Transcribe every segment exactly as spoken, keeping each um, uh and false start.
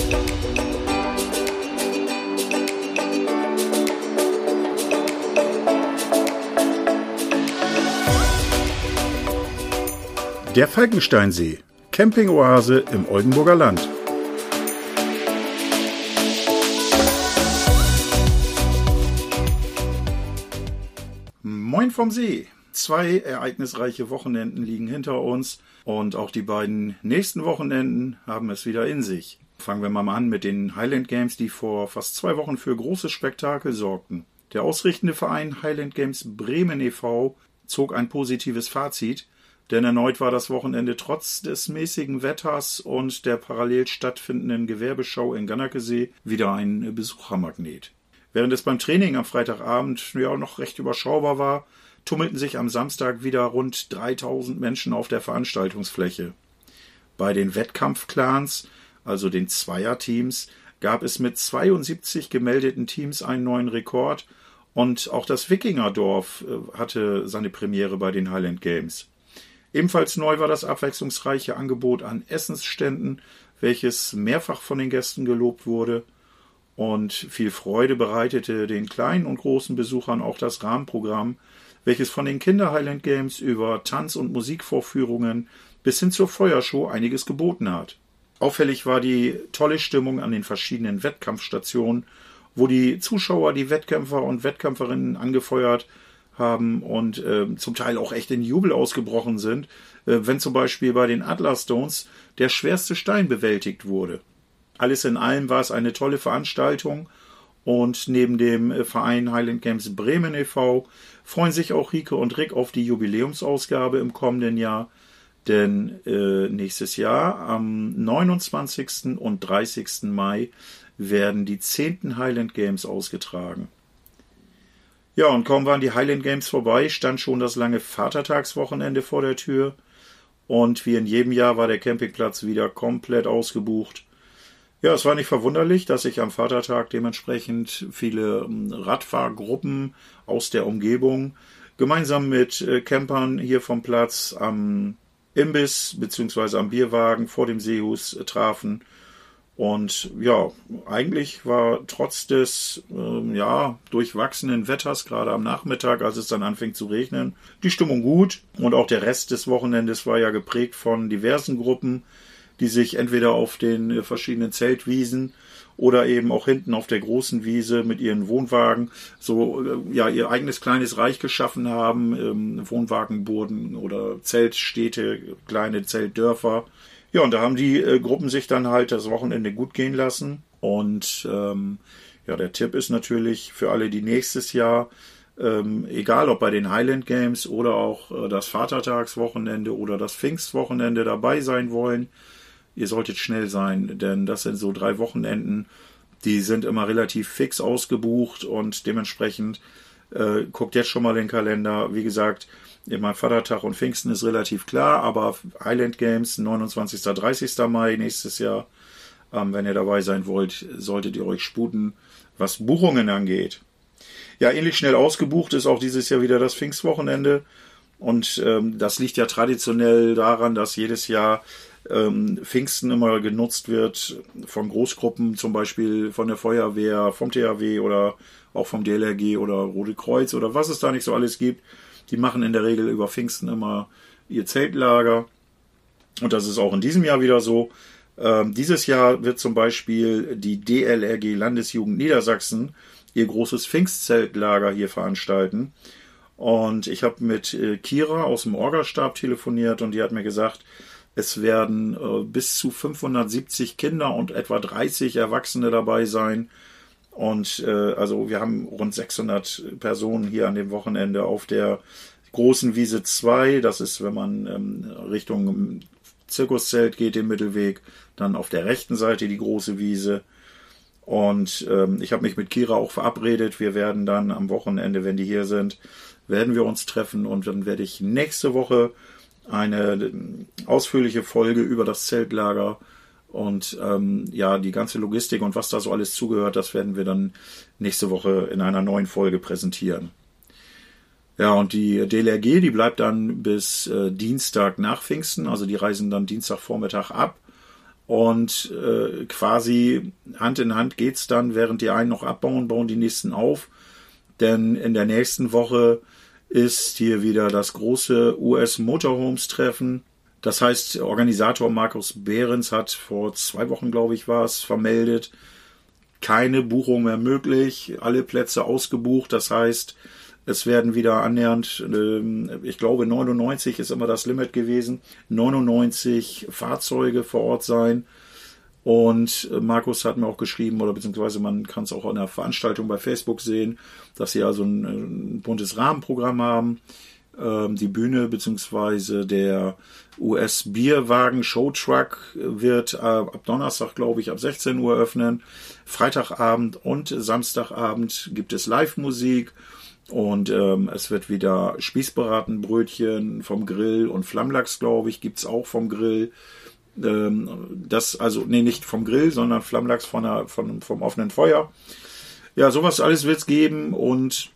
Der Falkensteinsee, Campingoase im Oldenburger Land. Moin vom See. Zwei ereignisreiche Wochenenden liegen hinter uns und auch die beiden nächsten Wochenenden haben es wieder in sich. Fangen wir mal an mit den Highland Games, die vor fast zwei Wochen für großes Spektakel sorgten. Der ausrichtende Verein Highland Games Bremen e V zog ein positives Fazit, denn erneut war das Wochenende trotz des mäßigen Wetters und der parallel stattfindenden Gewerbeschau in Gannerkesee wieder ein Besuchermagnet. Während es beim Training am Freitagabend ja noch recht überschaubar war, tummelten sich am Samstag wieder rund dreitausend Menschen auf der Veranstaltungsfläche. Bei den Wettkampfclans, also den Zweierteams, gab es mit zweiundsiebzig gemeldeten Teams einen neuen Rekord und auch das Wikingerdorf hatte seine Premiere bei den Highland Games. Ebenfalls neu war das abwechslungsreiche Angebot an Essensständen, welches mehrfach von den Gästen gelobt wurde. Und viel Freude bereitete den kleinen und großen Besuchern auch das Rahmenprogramm, welches von den Kinder-Highland Games über Tanz- und Musikvorführungen bis hin zur Feuershow einiges geboten hat. Auffällig war die tolle Stimmung an den verschiedenen Wettkampfstationen, wo die Zuschauer die Wettkämpfer und Wettkämpferinnen angefeuert haben und äh, zum Teil auch echt in Jubel ausgebrochen sind, äh, wenn zum Beispiel bei den Adler Stones der schwerste Stein bewältigt wurde. Alles in allem war es eine tolle Veranstaltung und neben dem äh, Verein Highland Games Bremen e V freuen sich auch Rike und Rick auf die Jubiläumsausgabe im kommenden Jahr, denn äh, nächstes Jahr am neunundzwanzigsten und dreißigsten Mai werden die zehnten Highland Games ausgetragen. Ja, und kaum waren die Highland Games vorbei, stand schon das lange Vatertagswochenende vor der Tür. Und wie in jedem Jahr war der Campingplatz wieder komplett ausgebucht. Ja, es war nicht verwunderlich, dass sich am Vatertag dementsprechend viele Radfahrgruppen aus der Umgebung gemeinsam mit Campern hier vom Platz am Imbiss bzw. am Bierwagen vor dem Seehus trafen. Und ja, eigentlich war trotz des äh, ja durchwachsenen Wetters, gerade am Nachmittag, als es dann anfing zu regnen, die Stimmung gut. Und auch der Rest des Wochenendes war ja geprägt von diversen Gruppen, die sich entweder auf den äh, verschiedenen Zeltwiesen oder eben auch hinten auf der großen Wiese mit ihren Wohnwagen so äh, ja ihr eigenes kleines Reich geschaffen haben. Ähm, Wohnwagenburgen oder Zeltstädte, kleine Zeltdörfer. Ja, und da haben die äh, Gruppen sich dann halt das Wochenende gut gehen lassen. Und ähm, ja, der Tipp ist natürlich für alle, die nächstes Jahr, ähm, egal ob bei den Highland Games oder auch äh, das Vatertagswochenende oder das Pfingstwochenende dabei sein wollen, ihr solltet schnell sein, denn das sind so drei Wochenenden, die sind immer relativ fix ausgebucht und dementsprechend äh, guckt jetzt schon mal den Kalender. Wie gesagt, mein Vatertag und Pfingsten ist relativ klar, aber Highland Games, neunundzwanzigsten und dreißigsten Mai nächstes Jahr, ähm, wenn ihr dabei sein wollt, solltet ihr euch sputen, was Buchungen angeht. Ja, ähnlich schnell ausgebucht ist auch dieses Jahr wieder das Pfingstwochenende und ähm, das liegt ja traditionell daran, dass jedes Jahr ähm, Pfingsten immer genutzt wird von Großgruppen, zum Beispiel von der Feuerwehr, vom T H W oder auch vom D L R G oder Rote Kreuz oder was es da nicht so alles gibt. Die machen in der Regel über Pfingsten immer ihr Zeltlager. Und das ist auch in diesem Jahr wieder so. Ähm, dieses Jahr wird zum Beispiel die D L R G Landesjugend Niedersachsen ihr großes Pfingstzeltlager hier veranstalten. Und ich habe mit äh, Kira aus dem Orgastab telefoniert und die hat mir gesagt, es werden äh, bis zu fünfhundertsiebzig Kinder und etwa dreißig Erwachsene dabei sein. Und äh, also wir haben rund sechshundert Personen hier an dem Wochenende auf der großen Wiese zwei. Das ist, wenn man ähm, Richtung Zirkuszelt geht, den Mittelweg, dann auf der rechten Seite die große Wiese. Und ähm, ich habe mich mit Kira auch verabredet. Wir werden dann am Wochenende, wenn die hier sind, werden wir uns treffen. Und dann werde ich nächste Woche eine ausführliche Folge über das Zeltlager und ähm, ja, die ganze Logistik und was da so alles zugehört, das werden wir dann nächste Woche in einer neuen Folge präsentieren. Ja, und die D L R G, die bleibt dann bis äh, Dienstag nach Pfingsten, also die reisen dann Dienstagvormittag ab Und äh, quasi Hand in Hand geht's dann, während die einen noch abbauen, bauen die nächsten auf. Denn in der nächsten Woche ist hier wieder das große U S Motorhomes Treffen. Das heißt, Organisator Markus Behrens hat vor zwei Wochen, glaube ich, war es, vermeldet, keine Buchung mehr möglich, alle Plätze ausgebucht. Das heißt, es werden wieder annähernd, ich glaube neunundneunzig ist immer das Limit gewesen, neunundneunzig Fahrzeuge vor Ort sein. Und Markus hat mir auch geschrieben, oder beziehungsweise man kann es auch an der Veranstaltung bei Facebook sehen, dass sie also ein, ein buntes Rahmenprogramm haben. Ähm, die Bühne beziehungsweise der U S-Bierwagen Showtruck wird äh, ab Donnerstag, glaube ich, ab sechzehn Uhr öffnen. Freitagabend und Samstagabend gibt es Live-Musik. Und ähm, es wird wieder Spießbratenbrötchen vom Grill und Flammlachs, glaube ich, gibt's auch vom Grill. Ähm, das, also, nee, nicht vom Grill, sondern Flammlachs von der, von, vom offenen Feuer. Ja, sowas alles wird's geben. Und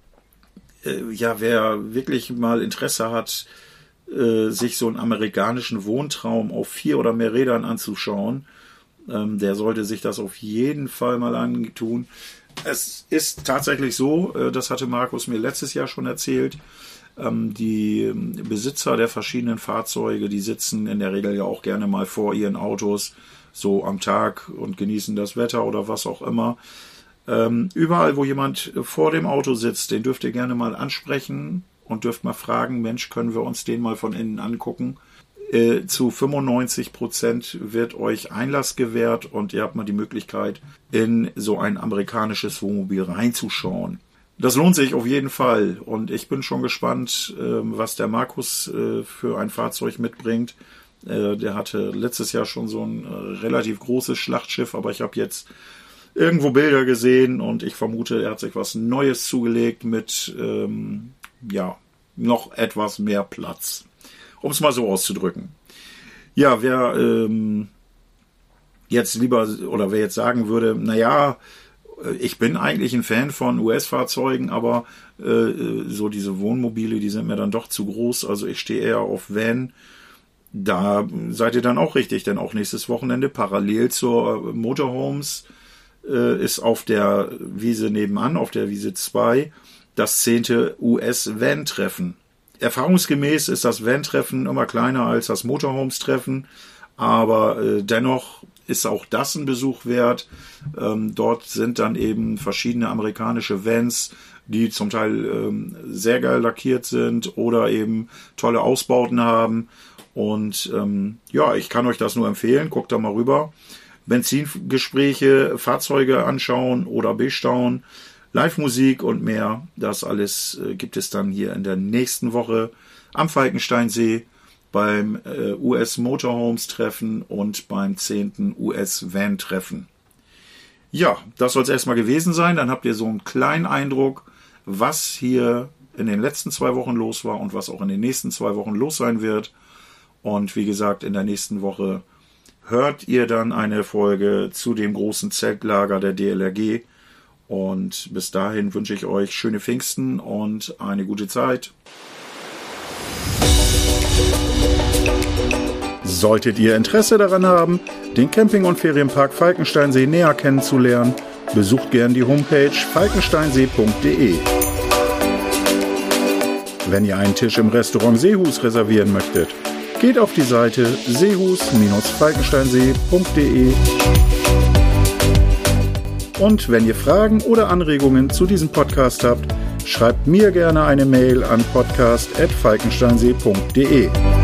äh, ja, wer wirklich mal Interesse hat, äh, sich so einen amerikanischen Wohntraum auf vier oder mehr Rädern anzuschauen, ähm, der sollte sich das auf jeden Fall mal antun. Es ist tatsächlich so, das hatte Markus mir letztes Jahr schon erzählt, die Besitzer der verschiedenen Fahrzeuge, die sitzen in der Regel ja auch gerne mal vor ihren Autos, so am Tag und genießen das Wetter oder was auch immer. Überall, wo jemand vor dem Auto sitzt, den dürft ihr gerne mal ansprechen und dürft mal fragen, Mensch, können wir uns den mal von innen angucken? Äh, zu fünfundneunzig Prozent wird euch Einlass gewährt und ihr habt mal die Möglichkeit, in so ein amerikanisches Wohnmobil reinzuschauen. Das lohnt sich auf jeden Fall und ich bin schon gespannt, äh, was der Markus äh, für ein Fahrzeug mitbringt. Äh, der hatte letztes Jahr schon so ein äh, relativ großes Schlachtschiff, aber ich habe jetzt irgendwo Bilder gesehen und ich vermute, er hat sich was Neues zugelegt mit ähm, ja noch etwas mehr Platz. Um es mal so auszudrücken. Ja, wer ähm, jetzt lieber, oder wer jetzt sagen würde, naja, ich bin eigentlich ein Fan von U S-Fahrzeugen, aber äh, so diese Wohnmobile, die sind mir dann doch zu groß, also ich stehe eher auf Van. Da seid ihr dann auch richtig, denn auch nächstes Wochenende parallel zur Motorhomes äh, ist auf der Wiese nebenan, auf der Wiese zwei, das zehnte U S-Van-Treffen. Erfahrungsgemäß ist das Van-Treffen immer kleiner als das Motorhomes-Treffen, aber äh, dennoch ist auch das ein Besuch wert. Ähm, dort sind dann eben verschiedene amerikanische Vans, die zum Teil ähm, sehr geil lackiert sind oder eben tolle Ausbauten haben. Und ähm, ja, ich kann euch das nur empfehlen. Guckt da mal rüber. Benzingespräche, Fahrzeuge anschauen oder bestaunen. Live-Musik und mehr, das alles äh, gibt es dann hier in der nächsten Woche am Falkensteinsee beim äh, U S Motorhomes Treffen und beim zehnten U S Van Treffen. Ja, das soll es erstmal gewesen sein. Dann habt ihr so einen kleinen Eindruck, was hier in den letzten zwei Wochen los war und was auch in den nächsten zwei Wochen los sein wird. Und wie gesagt, in der nächsten Woche hört ihr dann eine Folge zu dem großen Zeltlager der D L R G. Und bis dahin wünsche ich euch schöne Pfingsten und eine gute Zeit. Solltet ihr Interesse daran haben, den Camping- und Ferienpark Falkensteinsee näher kennenzulernen, besucht gern die Homepage falkensteinsee punkt de. Wenn ihr einen Tisch im Restaurant Seehus reservieren möchtet, geht auf die Seite seehus falkensteinsee punkt de. Und wenn ihr Fragen oder Anregungen zu diesem Podcast habt, schreibt mir gerne eine Mail an podcast at falkensteinsee punkt de.